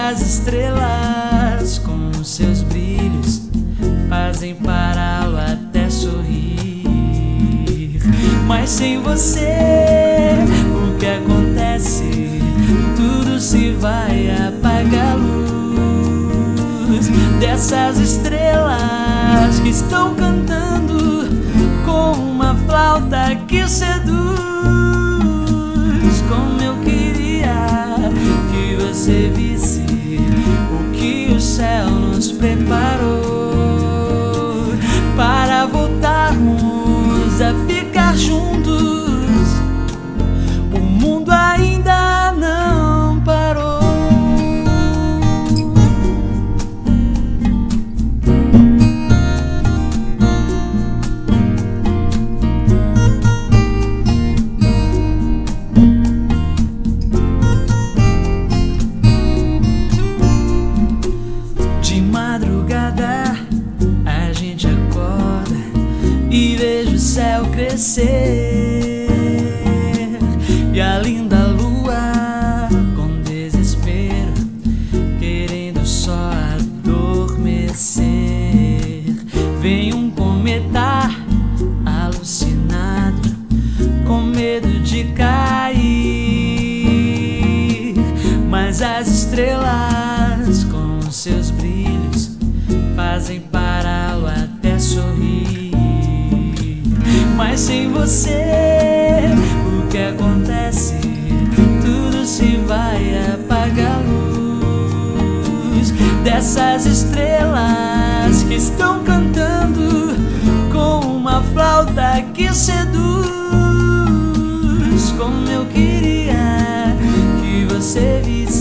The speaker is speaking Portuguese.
as estrelas com seus brilhos fazem pará-lo até sorrir. Mas sem você, o que acontece? Tudo se vai apagar. A luz dessas estrelas que estão cantando com uma flauta que seduz. Como eu queria que você visse o que o céu nos preparou para voltarmos a ficar juntos. O mundo ainda não parou. De madrugada a gente acorda e vejo o céu crescer, e a linda lua com desespero querendo só adormecer. Vem um cometa alucinado com medo de cair, mas as estrelas com seus brilhos fazem pará-lo até sorrir. Mas sem você, o que acontece? Tudo se vai apagar. A luz dessas estrelas que estão cantando com uma flauta que seduz. Como eu queria que você visse